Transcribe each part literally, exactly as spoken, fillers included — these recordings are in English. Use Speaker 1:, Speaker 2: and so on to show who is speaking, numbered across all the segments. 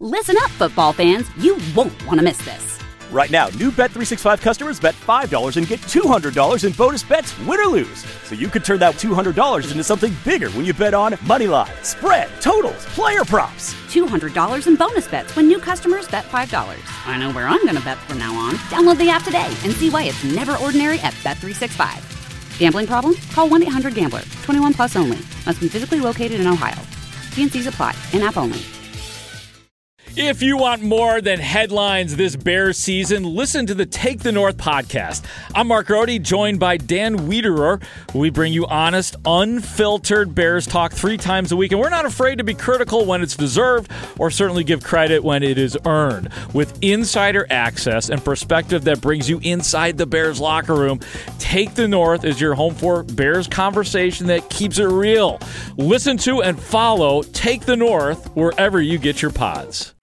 Speaker 1: Listen up, football fans. You won't want to miss this.
Speaker 2: Right now, new Bet three sixty-five customers bet five dollars and get two hundred dollars in bonus bets, win or lose. So you could turn that two hundred dollars into something bigger when you bet on money line, spread, totals, player props.
Speaker 1: two hundred dollars in bonus bets when new customers bet five dollars. I know where I'm going to bet from now on. Download the app today and see why it's never ordinary at Bet three sixty-five. Gambling problem? Call one eight hundred gambler. twenty-one plus only. Must be physically located in Ohio. T and C's apply. In-app only.
Speaker 3: If you want more than headlines this Bears season, listen to the Take the North podcast. I'm Mark Rohde, joined by Dan Wiederer. We bring you honest, unfiltered Bears talk three times a week, and we're not afraid to be critical when it's deserved or certainly give credit when it is earned. With insider access and perspective that brings you inside the Bears locker room, Take the North is your home for Bears conversation that keeps it real. Listen to and follow Take the North wherever you get your pods.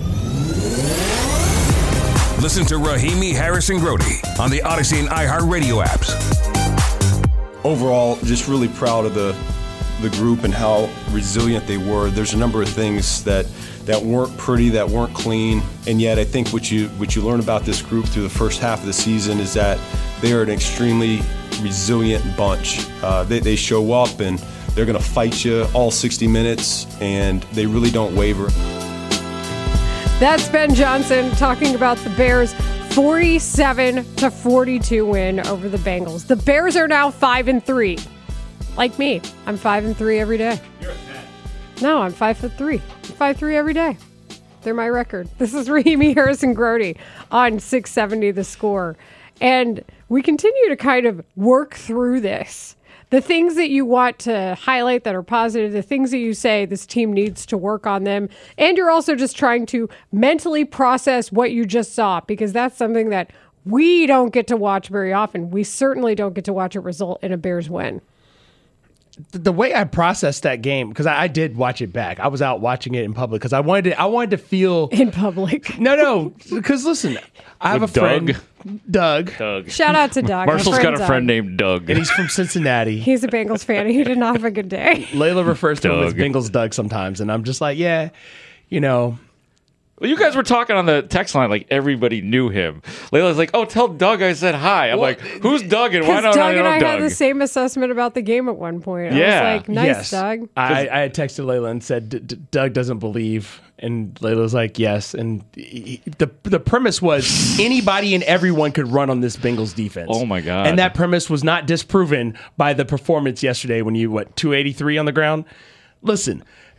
Speaker 4: Listen to Rahimi Harrison Grote on the Odyssey and iHeartRadio apps.
Speaker 5: Overall, just really proud of the the group and how resilient they were. There's a number of things that that weren't pretty, that weren't clean, and yet I think what you what you learn about this group through the first half of the season is that they are an extremely resilient bunch. Uh, they, they show up and they're going to fight you all sixty minutes, and they really don't waver.
Speaker 6: That's Ben Johnson talking about the Bears' forty-seven to forty-two win over the Bengals. The Bears are now five and three. Like me, I'm five and three every day.
Speaker 3: You're a ten.
Speaker 6: No, I'm five foot three. I'm five three every day. They're my record. This is Rahimi Harrison Grote on six seventy The Score, and we continue to kind of work through this. The things that you want to highlight that are positive, the things that you say this team needs to work on them, and you're also just trying to mentally process what you just saw, because that's something that we don't get to watch very often. We certainly don't get to watch it result in a Bears win.
Speaker 7: The way I processed that game, because I, I did watch it back. I was out watching it in public because I wanted to, I wanted to feel
Speaker 6: in public.
Speaker 7: No, no, because listen, I have
Speaker 3: With
Speaker 7: a friend,
Speaker 3: Doug?
Speaker 7: Doug.
Speaker 3: Doug.
Speaker 6: Shout out to Doug.
Speaker 3: Marshall's got a
Speaker 6: Doug.
Speaker 3: friend named Doug.
Speaker 7: And he's from Cincinnati.
Speaker 6: He's a Bengals fan. He did not have a good day.
Speaker 7: Layla refers to him as
Speaker 3: Doug.
Speaker 7: Bengals Doug sometimes, and I'm just like, yeah, you know.
Speaker 3: Well, you guys were talking on the text line like everybody knew him. Layla's like, oh, tell Doug I said hi. I'm
Speaker 7: Well,
Speaker 3: like, who's Doug and why
Speaker 6: Because
Speaker 3: don't I
Speaker 6: Doug
Speaker 3: know
Speaker 6: and I
Speaker 3: Doug?
Speaker 6: had the same assessment about the game at one point. I
Speaker 3: Yeah.
Speaker 6: was like, nice,
Speaker 7: Yes.
Speaker 6: Doug.
Speaker 7: I, I had texted Layla and said, D- D- Doug doesn't believe. And Layla was like, yes. And he, the the premise was anybody and everyone could run on this Bengals defense.
Speaker 3: Oh, my God.
Speaker 7: And that premise was not disproven by the performance yesterday when you, what, two eighty-three on the ground? Listen,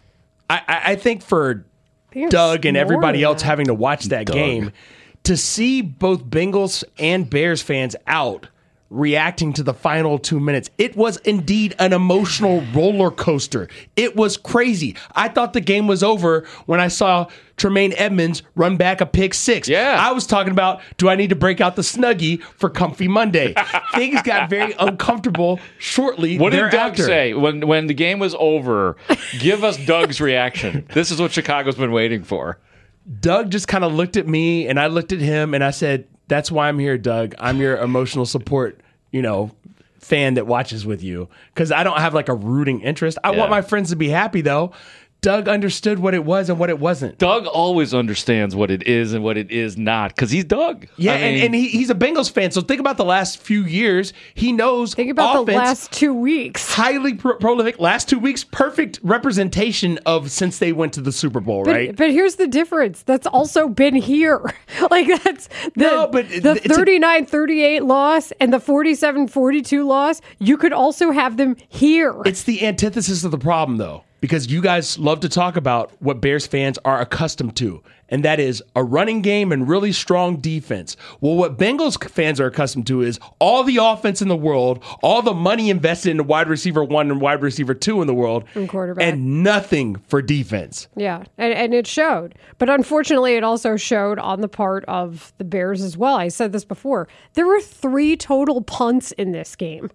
Speaker 7: I, I, I think for Doug and everybody else
Speaker 6: that.
Speaker 7: having to watch that
Speaker 3: Doug.
Speaker 7: game, to see both Bengals and Bears fans out reacting to the final two minutes, it was indeed an emotional roller coaster. It was crazy. I thought the game was over when I saw Tremaine Edmonds run back a pick six.
Speaker 3: Yeah.
Speaker 7: I was talking about, do I need to break out the Snuggie for Comfy Monday? Things got very uncomfortable shortly
Speaker 3: What did Doug
Speaker 7: thereafter.
Speaker 3: say when when the game was over? Give us Doug's reaction. This is what Chicago's been waiting for.
Speaker 7: Doug just kind of looked at me and I looked at him and I said, that's why I'm here, Doug. I'm your emotional support, you know, fan that watches with you. Because I don't have like a rooting interest. I
Speaker 3: Yeah.
Speaker 7: want my friends to be happy, though. Doug understood what it was and what it wasn't.
Speaker 3: Doug always understands what it is and what it is not because he's Doug.
Speaker 7: Yeah,
Speaker 3: I
Speaker 7: and,
Speaker 3: mean,
Speaker 7: and he, he's a Bengals fan. So think about the last few years. He knows
Speaker 6: Think about
Speaker 7: offense,
Speaker 6: the last two weeks.
Speaker 7: highly pro- prolific. Last two weeks, perfect representation of since they went to the Super Bowl,
Speaker 6: But,
Speaker 7: right?
Speaker 6: but here's the difference. That's also been here. Like that's the,
Speaker 7: No, but
Speaker 6: the
Speaker 7: it's a-
Speaker 6: thirty-nine thirty-eight loss and the forty-seven forty-two loss, you could also have them here.
Speaker 7: It's the antithesis of the problem, though, because you guys love to talk about what Bears fans are accustomed to, and that is a running game and really strong defense. Well, what Bengals fans are accustomed to is all the offense in the world, all the money invested in wide receiver one and wide receiver two in the world,
Speaker 6: And quarterback.
Speaker 7: and nothing for defense.
Speaker 6: Yeah, and, and it showed. But unfortunately, it also showed on the part of the Bears as well. I said this before. There were three total punts in this game.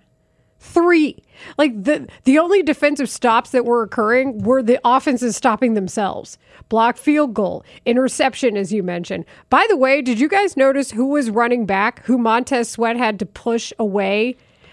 Speaker 6: Three. Like the the only defensive stops that were occurring were the offenses stopping themselves. Block field goal, interception, as you mentioned. By the way, did you guys notice who was running back, who Montez Sweat had to push away?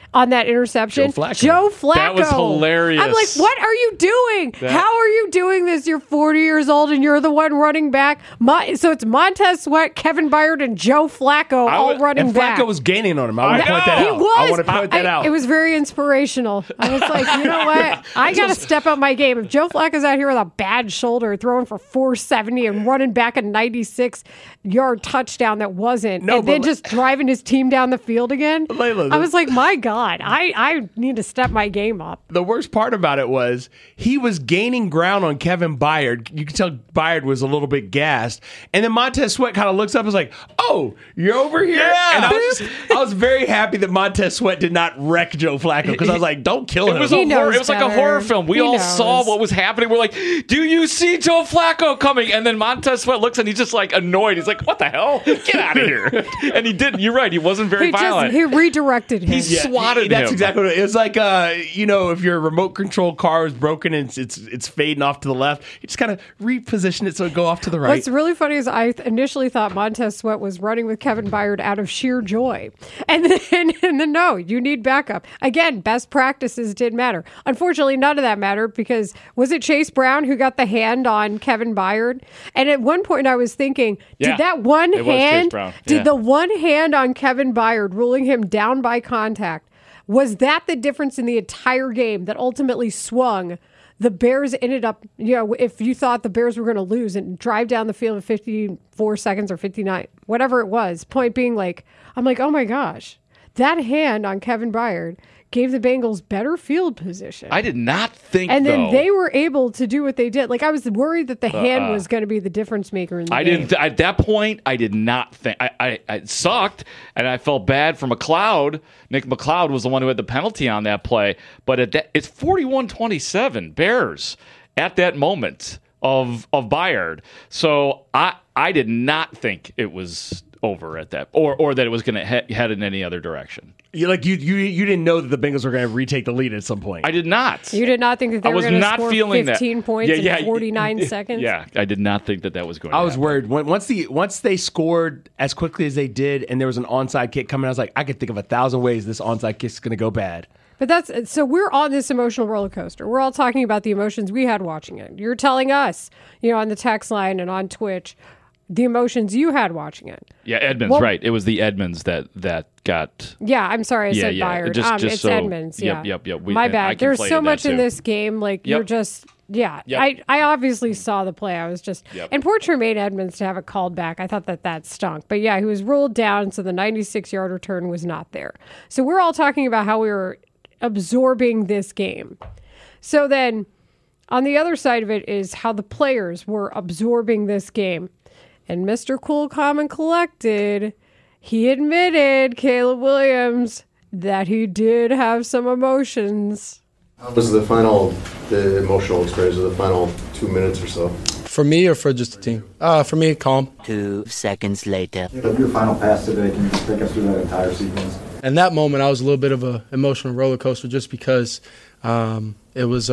Speaker 6: on that interception.
Speaker 7: Joe Flacco.
Speaker 6: Joe Flacco.
Speaker 3: That was hilarious.
Speaker 6: I'm like, what are you doing?
Speaker 3: That-
Speaker 6: How are you doing this? You're forty years old and you're the one running back. Mon- so it's Montez Sweat, Kevin Byard, and Joe Flacco
Speaker 3: I
Speaker 6: all
Speaker 3: would-
Speaker 6: running
Speaker 7: And
Speaker 6: back.
Speaker 7: Flacco was gaining on him. I want
Speaker 3: I
Speaker 7: to point
Speaker 3: know.
Speaker 7: that
Speaker 6: He
Speaker 7: out.
Speaker 6: was.
Speaker 7: I want to point that
Speaker 6: I-
Speaker 7: out.
Speaker 6: It was very inspirational. I was like, you know what? I got to step up my game. If Joe Flacco's out here with a bad shoulder, throwing for four seventy and running back a ninety-six yard touchdown that wasn't,
Speaker 7: No,
Speaker 6: and then
Speaker 7: but-
Speaker 6: just driving his team down the field again,
Speaker 7: Layla,
Speaker 6: I was like, my God, I, I need to step my game up.
Speaker 7: The worst part about it was he was gaining ground on Kevin Byard. You could tell Byard was a little bit gassed. And then Montez Sweat kind of looks up and was like, oh, you're over here?
Speaker 3: Yeah.
Speaker 7: And I was, just, I was very happy that Montez Sweat did not wreck Joe Flacco because I was like, don't kill
Speaker 3: It
Speaker 7: him.
Speaker 3: was,
Speaker 6: He
Speaker 3: a horror,
Speaker 6: knows
Speaker 3: it was like a
Speaker 6: better.
Speaker 3: horror film. We
Speaker 6: He
Speaker 3: all
Speaker 6: knows.
Speaker 3: saw what was happening. We're like, do you see Joe Flacco coming? And then Montez Sweat looks and he's just like annoyed. He's like, what the hell? Get out of here. And he didn't. You're right. He wasn't very
Speaker 6: He just
Speaker 3: violent.
Speaker 6: he redirected him.
Speaker 3: He's- swatted
Speaker 7: That's
Speaker 3: him.
Speaker 7: exactly what it is. It's like, uh, you know, if your remote control car is broken and it's, it's it's fading off to the left, you just kind of reposition it so it go off to the right.
Speaker 6: What's really funny is I initially thought Montez Sweat was running with Kevin Byard out of sheer joy. And then, and then no, you need backup. Again, best practices did matter. Unfortunately, none of that mattered because was it Chase Brown who got the hand on Kevin Byard? And at one point I was thinking,
Speaker 3: Yeah,
Speaker 6: did that one
Speaker 3: it was Chase
Speaker 6: hand,
Speaker 3: Brown.
Speaker 6: did
Speaker 3: Yeah.
Speaker 6: the one hand on Kevin Byard ruling him down by contact, was that the difference in the entire game that ultimately swung? The Bears ended up, you know, if you thought the Bears were going to lose and drive down the field in fifty-four seconds or fifty-nine, whatever it was, point being like, I'm like, oh my gosh, that hand on Kevin Byard gave the Bengals better field position.
Speaker 3: I did not think,
Speaker 6: and then
Speaker 3: though,
Speaker 6: they were able to do what they did. Like, I was worried that the hand was going to be the difference maker in the
Speaker 3: I
Speaker 6: game.
Speaker 3: didn't. At that point, I did not think. I, I, I it sucked, and I felt bad for McLeod. Nick McLeod was the one who had the penalty on that play. But at that, it's forty-one twenty-seven Bears at that moment of of Byard. So I I did not think it was over at that, or or that it was going to he- head in any other direction.
Speaker 7: You like you you you didn't know that the Bengals were going to retake the lead at some point.
Speaker 3: I did not.
Speaker 6: You did not think that they
Speaker 3: I
Speaker 6: were
Speaker 3: was
Speaker 6: going to
Speaker 3: not
Speaker 6: score
Speaker 3: feeling that.
Speaker 6: fifteen points
Speaker 3: Yeah, yeah,
Speaker 6: in forty-nine seconds?
Speaker 3: Yeah, I did not think that that was going.
Speaker 7: I
Speaker 3: to
Speaker 7: was
Speaker 3: happen.
Speaker 7: worried when, once the once they scored as quickly as they did, and there was an onside kick coming. I was like, I could think of a thousand ways this onside kick is going to go bad.
Speaker 6: But that's so we're on this emotional roller coaster. We're all talking about the emotions we had watching it. You're telling us, you know, on the text line and on Twitch, the emotions you had watching it.
Speaker 3: Yeah, Edmonds,
Speaker 6: Well-
Speaker 3: right? It was the Edmonds that that got.
Speaker 6: Yeah, I'm sorry I
Speaker 3: Yeah,
Speaker 6: said
Speaker 3: yeah.
Speaker 6: Byard.
Speaker 3: Just-
Speaker 6: um,
Speaker 3: just
Speaker 6: it's
Speaker 3: so-
Speaker 6: Edmonds.
Speaker 3: yep,
Speaker 6: Yeah,
Speaker 3: yep, yep. We-
Speaker 6: My
Speaker 3: and I
Speaker 6: bad. There's
Speaker 3: conflated
Speaker 6: so
Speaker 3: that
Speaker 6: much in
Speaker 3: too.
Speaker 6: this game. Like you're
Speaker 3: Yep.
Speaker 6: just. Yeah,
Speaker 3: Yep.
Speaker 6: I, I obviously saw the play. I was just
Speaker 3: Yep.
Speaker 6: and poor Tremaine Edmonds to have it called back. I thought that that stunk, but yeah, he was ruled down, so the ninety-six yard return was not there. So we're all talking about how we were absorbing this game. So then, on the other side of it is how the players were absorbing this game, and Mister Cool, Calm, and Collected, he admitted, Caleb Williams, that he did have some emotions.
Speaker 8: How was the final, the emotional experience of the final two minutes or so?
Speaker 9: For me or for just the team? Uh, for me, calm.
Speaker 10: Two seconds later.
Speaker 11: Your final pass today, can you just take us through that entire sequence?
Speaker 9: In that moment, I was a little bit of an emotional roller coaster just because um, it was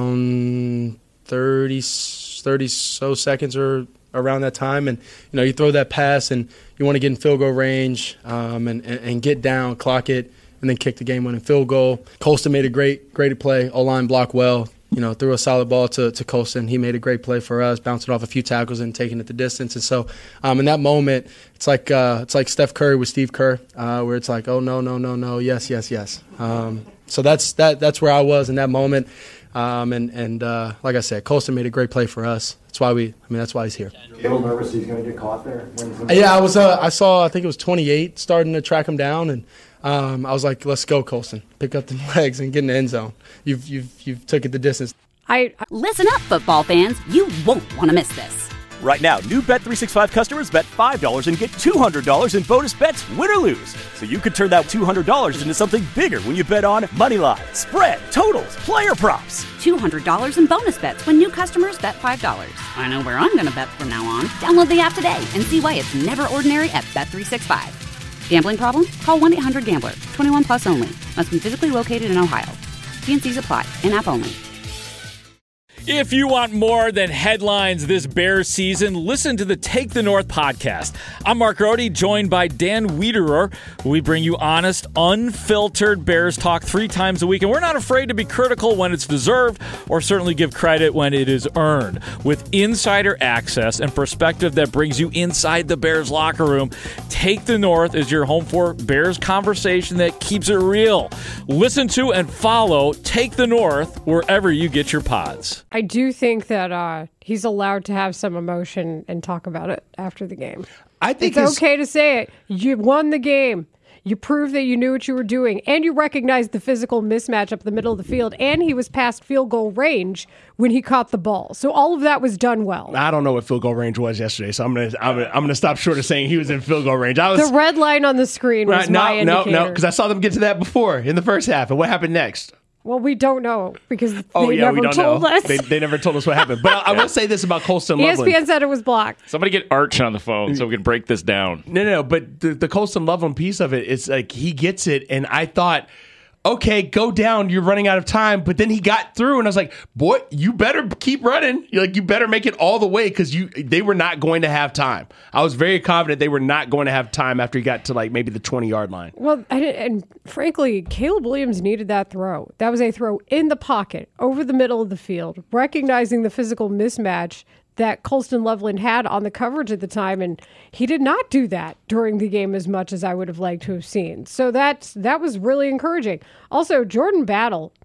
Speaker 9: around thirty, thirty so seconds or around that time. And, you know, you throw that pass and you want to get in field goal range um, and, and, and get down, clock it, and then kick the game-winning field goal. Colston made a great, great play. O-line blocked well. You know, threw a solid ball to, to Colston. He made a great play for us, bouncing off a few tackles and taking it the distance. And so um, in that moment, it's like uh, it's like Steph Curry with Steve Kerr, uh, where it's like, oh, no, no, no, no, yes, yes, yes. Um, so that's that. That's where I was in that moment. Um, and and uh, like I said, Colston made a great play for us. That's why we. I mean, that's why he's here.
Speaker 11: A little nervous he's going to get caught there? When he's in the-
Speaker 9: Yeah, I was. Uh, I saw. I think it was twenty-eight starting to track him down, and um, I was like, "Let's go, Colston! Pick up the legs and get in the end zone. You've you've you've took it the distance."
Speaker 6: I
Speaker 1: Listen up, football fans. You won't want to miss this.
Speaker 2: Right now, new Bet three sixty-five customers bet five dollars and get two hundred dollars in bonus bets, win or lose. So you could turn that two hundred dollars into something bigger when you bet on money line, spread, totals, player props.
Speaker 1: two hundred dollars in bonus bets when new customers bet five dollars. I know where I'm going to bet from now on. Download the app today and see why it's never ordinary at Bet three sixty-five. Gambling problem? Call one eight hundred gambler. twenty-one plus only. Must be physically located in Ohio. T and C's apply. In-app only.
Speaker 3: If you want more than headlines this Bears season, listen to the Take the North podcast. I'm Mark Rohde, joined by Dan Wiederer. We bring you honest, unfiltered Bears talk three times a week, and we're not afraid to be critical when it's deserved or certainly give credit when it is earned. With insider access and perspective that brings you inside the Bears locker room, Take the North is your home for Bears conversation that keeps it real. Listen to and follow Take the North wherever you get your pods.
Speaker 6: I do think that uh, he's allowed to have some emotion and talk about it after the game.
Speaker 7: I think
Speaker 6: it's okay to say it. You won the game. You proved that you knew what you were doing, and you recognized the physical mismatch up the middle of the field, and he was past field goal range when he caught the ball. So all of that was done well.
Speaker 7: I don't know what field goal range was yesterday, so I'm gonna I'm gonna, I'm gonna stop short of saying he was in field goal range. I was
Speaker 6: the red line on the screen was
Speaker 7: right, no,
Speaker 6: my indicator.
Speaker 7: No, no, because I saw them get to that before in the first half. And what happened next?
Speaker 6: Well, we don't know because they
Speaker 7: oh, yeah,
Speaker 6: never
Speaker 7: we don't
Speaker 6: told
Speaker 7: know.
Speaker 6: us.
Speaker 7: They, they never told us what happened. But I, I will say this about Colston Loveland.
Speaker 6: E S P N said it was blocked.
Speaker 3: Somebody get Arch on the phone so we can break this down.
Speaker 7: No, no, no. But the, the Colston Loveland piece of it is like he gets it. And I thought, okay, go down. You're running out of time. But then he got through, and I was like, boy, you better keep running. You're like, you better make it all the way because you they were not going to have time. I was very confident they were not going to have time after he got to like maybe the twenty-yard line.
Speaker 6: Well, and, and frankly, Caleb Williams needed that throw. That was a throw in the pocket, over the middle of the field, recognizing the physical mismatch that Colston Loveland had on the coverage at the time, and he did not do that during the game as much as I would have liked to have seen. So that's that was really encouraging. Also, Jordan Battle,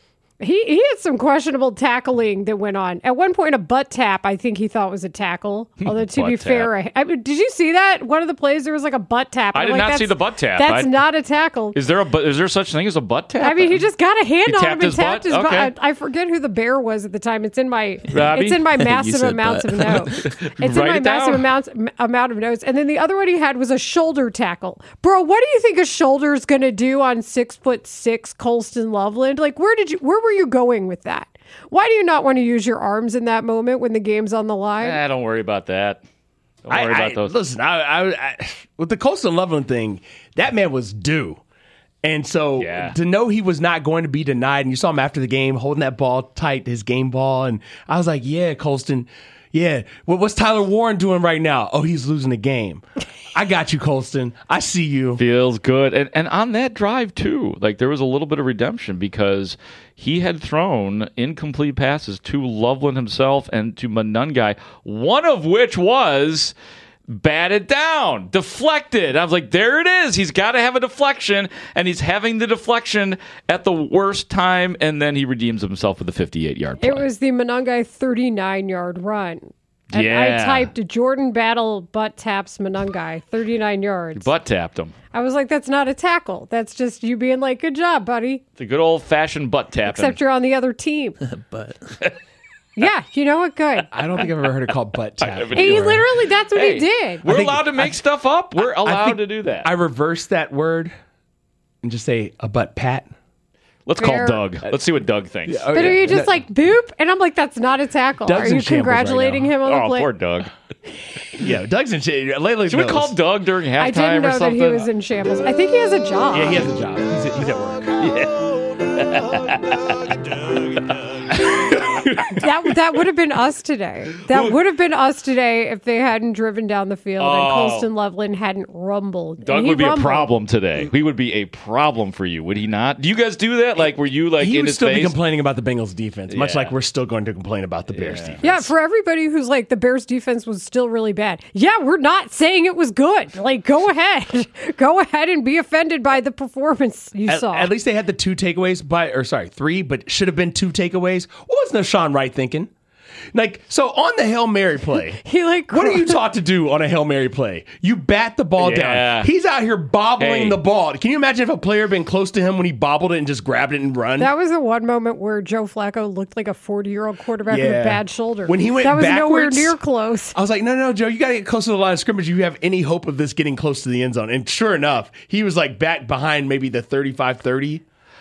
Speaker 6: he he had some questionable tackling that went on. At one point, a butt tap I think he thought was a tackle. Although to be fair, I, I mean, did you see that? One of the plays there was like a butt tap.
Speaker 3: I
Speaker 6: I'm
Speaker 3: did
Speaker 6: like,
Speaker 3: not see the butt tap.
Speaker 6: That's
Speaker 3: I,
Speaker 6: not a tackle.
Speaker 3: Is there a is there such thing as a butt tap?
Speaker 6: I mean, he just got a hand
Speaker 3: he
Speaker 6: on
Speaker 3: tapped
Speaker 6: him and
Speaker 3: his
Speaker 6: tapped
Speaker 3: butt?
Speaker 6: his butt.
Speaker 3: Okay.
Speaker 6: I, I forget who the bear was at the time. It's in my
Speaker 3: Robbie?
Speaker 6: it's in my massive
Speaker 12: said
Speaker 6: amounts
Speaker 12: butt.
Speaker 6: of notes. It's in
Speaker 3: Write
Speaker 6: my
Speaker 3: it
Speaker 6: massive
Speaker 3: down.
Speaker 6: amounts amount of notes. And then the other one he had was a shoulder tackle. Bro, what do you think a shoulder is going to do on six foot six Colston Loveland? Like, where did you where were you going with that? Why do you not want to use your arms in that moment when the game's on the line?
Speaker 3: Eh, don't worry about that. Don't worry
Speaker 7: I,
Speaker 3: about
Speaker 7: I,
Speaker 3: those.
Speaker 7: Listen, I, I, I, with the Colston Loveland thing, that man was due. And so
Speaker 3: Yeah.
Speaker 7: to know he was not going to be denied, and you saw him after the game holding that ball tight, his game ball, and I was like, yeah, Colston, yeah. What, what's Tyler Warren doing right now? Oh, he's losing the game. I got you, Colston. I see you.
Speaker 3: Feels good. And and on that drive, too, like there was a little bit of redemption because he had thrown incomplete passes to Loveland himself and to Monungai, one of which was batted down, deflected. I was like, there it is. He's got to have a deflection, and he's having the deflection at the worst time, and then he redeems himself with a fifty-eight-yard play.
Speaker 6: It was the Monungai thirty-nine-yard run. And
Speaker 3: Yeah.
Speaker 6: I typed Jordan Battle butt taps Monungai, thirty-nine yards.
Speaker 3: Butt tapped him.
Speaker 6: I was like, that's not a tackle. That's just you being like, good job, buddy.
Speaker 3: It's a good old-fashioned butt tapping.
Speaker 6: Except you're on the other team.
Speaker 12: But
Speaker 6: Yeah, you know what? Good.
Speaker 7: I don't think I've ever heard it called butt tap.
Speaker 3: haven't
Speaker 6: He
Speaker 3: either.
Speaker 6: literally, that's what
Speaker 3: Hey,
Speaker 6: he did.
Speaker 3: We're
Speaker 7: I think-
Speaker 3: allowed to make
Speaker 7: I-
Speaker 3: stuff up. We're
Speaker 7: I
Speaker 3: allowed
Speaker 7: think
Speaker 3: to do that.
Speaker 7: I reversed that word and just say a butt pat.
Speaker 3: Let's
Speaker 6: Fair.
Speaker 3: call Doug. Let's see what Doug thinks.
Speaker 7: Oh,
Speaker 6: But
Speaker 7: yeah.
Speaker 6: are you just
Speaker 7: No,
Speaker 6: like, boop? And I'm like, that's not a tackle.
Speaker 7: Doug's
Speaker 6: are
Speaker 7: in
Speaker 6: you
Speaker 7: shambles right
Speaker 6: congratulating
Speaker 7: now.
Speaker 6: him on the
Speaker 3: Oh,
Speaker 6: play?
Speaker 3: poor Doug.
Speaker 7: Yeah, Doug's in shit. Lately,
Speaker 3: Should we call Doug during halftime
Speaker 6: I didn't
Speaker 3: or
Speaker 6: know that
Speaker 3: something?
Speaker 6: he was in shambles. I think he has a job.
Speaker 7: Yeah, he has a job. He's at, he's at work.
Speaker 6: That that would have been us today. That would have been us today if they hadn't driven down the field and
Speaker 3: Oh.
Speaker 6: Colston Loveland hadn't rumbled.
Speaker 3: Doug
Speaker 6: And he
Speaker 3: would be
Speaker 6: rumbled.
Speaker 3: a problem today. He would be a problem for you, would he not? Do you guys do that? Like, were you like
Speaker 7: He
Speaker 3: in
Speaker 7: would
Speaker 3: his
Speaker 7: still
Speaker 3: face?
Speaker 7: be complaining about the Bengals defense, much
Speaker 3: Yeah.
Speaker 7: like we're still going to complain about the Bears defense.
Speaker 6: Yeah, for everybody who's like, the Bears defense was still really bad. Yeah, we're not saying it was good. Like, go ahead. Go ahead and be offended by the performance you
Speaker 7: At,
Speaker 6: saw.
Speaker 7: at least they had the two takeaways, by or sorry, three, but should have been two takeaways. What was Nashawn Wright thinking? Like, so on the Hail Mary play,
Speaker 6: he like,
Speaker 7: what are you taught to do on a Hail Mary play? You bat the ball
Speaker 3: Yeah.
Speaker 7: down. He's out here bobbling
Speaker 3: Hey.
Speaker 7: the ball. Can you imagine if a player had been close to him when he bobbled it and just grabbed it and run?
Speaker 6: That was the one moment where Joe Flacco looked like a forty-year-old quarterback with
Speaker 7: Yeah.
Speaker 6: a bad shoulder.
Speaker 7: When he went
Speaker 6: that was nowhere
Speaker 7: backwards-
Speaker 6: near close.
Speaker 7: I was like, no, no, Joe, you got to get close to the line of scrimmage. You have any hope of this getting close to the end zone. And sure enough, he was like back behind maybe the thirty-five thirty.
Speaker 6: I gotta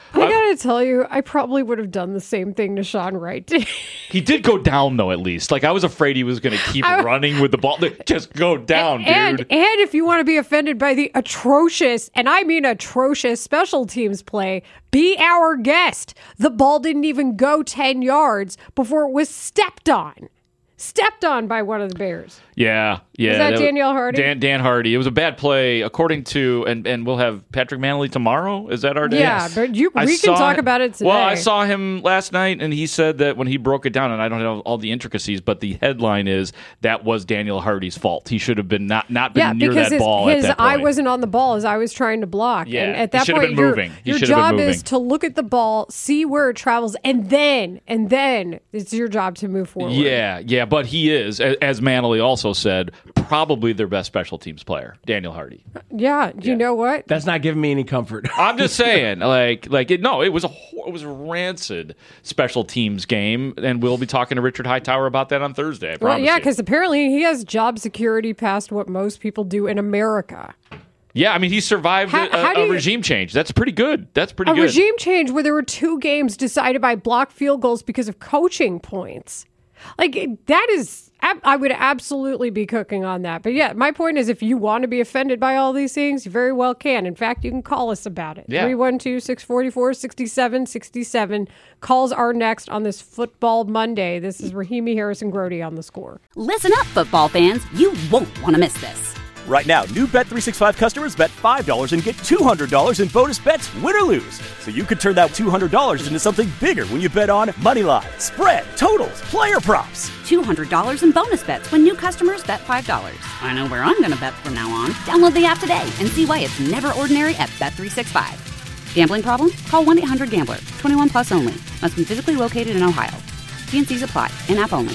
Speaker 6: gotta tell you, I probably would have done the same thing to Sean Wright.
Speaker 3: He did go down, though, at least. Like, I was afraid he was going to keep I, running with the ball. Just go down,
Speaker 6: and,
Speaker 3: dude.
Speaker 6: And, and if you want to be offended by the atrocious, and I mean atrocious, special teams play, be our guest. The ball didn't even go ten yards before it was stepped on. Stepped on by one of the Bears.
Speaker 3: Yeah, yeah.
Speaker 6: Is that, that Danielle Hardy?
Speaker 3: Dan, Dan Hardy. It was a bad play, according to, and, and we'll have Patrick Manley tomorrow. Is that our day?
Speaker 6: Yeah,
Speaker 3: yes.
Speaker 6: but you, we
Speaker 3: I
Speaker 6: can
Speaker 3: saw,
Speaker 6: talk about it today.
Speaker 3: Well, I saw him last night, and he said that when he broke it down, and I don't know all the intricacies, but the headline is that was Daniel Hardy's fault. He should have been not, not been
Speaker 6: yeah,
Speaker 3: near that
Speaker 6: his,
Speaker 3: ball
Speaker 6: his
Speaker 3: at that point.
Speaker 6: eye wasn't on the ball as I was trying to block.
Speaker 3: Yeah,
Speaker 6: and at that
Speaker 3: he should
Speaker 6: point,
Speaker 3: have been
Speaker 6: your,
Speaker 3: moving. He
Speaker 6: your
Speaker 3: should have
Speaker 6: job
Speaker 3: been moving.
Speaker 6: is to look at the ball, see where it travels, and then, and then it's your job to move forward.
Speaker 3: Yeah, yeah, but he is, as Manley also said, probably their best special teams player, Daniel Hardy.
Speaker 6: Yeah, do you
Speaker 3: yeah.
Speaker 6: know what?
Speaker 7: That's not giving me any comfort.
Speaker 3: I'm just saying, like, like it, no, it was a it was a rancid special teams game, and we'll be talking to Richard Hightower about that on Thursday. I promise
Speaker 6: well, yeah,
Speaker 3: you.
Speaker 6: because apparently he has job security past what most people do in America.
Speaker 3: Yeah, I mean, he survived
Speaker 6: how,
Speaker 3: a,
Speaker 6: how
Speaker 3: a
Speaker 6: you,
Speaker 3: regime change. That's pretty good. That's pretty
Speaker 6: a
Speaker 3: good.
Speaker 6: A regime change where there were two games decided by blocked field goals because of coaching points. Like, that is, I would absolutely be cooking on that. But yeah, my point is, if you want to be offended by all these things, you very well can. In fact, you can call us about it.
Speaker 3: Yeah.
Speaker 6: three one two, six four four, six seven six seven. Calls are next on this Football Monday. This is Rahimi Harrison Grody on The Score.
Speaker 1: Listen up, football fans. You won't want to miss this.
Speaker 2: Right now, new Bet three sixty-five customers bet five dollars and get two hundred dollars in bonus bets, win or lose. So you could turn that two hundred dollars into something bigger when you bet on money line, spread, totals, player props.
Speaker 1: two hundred dollars in bonus bets when new customers bet five dollars. I know where I'm going to bet from now on. Download the app today and see why it's never ordinary at Bet three sixty-five. Gambling problem? Call one eight hundred gambler. twenty-one plus only. Must be physically located in Ohio. T and C's apply. In-app only.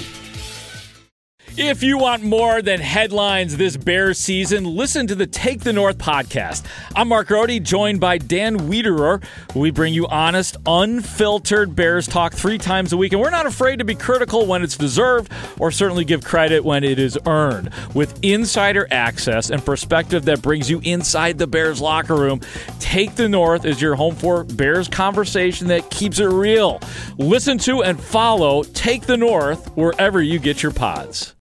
Speaker 3: If you want more than headlines this Bears season, listen to the Take the North podcast. I'm Mark Rohde, joined by Dan Wiederer. We bring you honest, unfiltered Bears talk three times a week, and we're not afraid to be critical when it's deserved, or certainly give credit when it is earned. With insider access and perspective that brings you inside the Bears locker room, Take the North is your home for Bears conversation that keeps it real. Listen to and follow Take the North wherever you get your pods.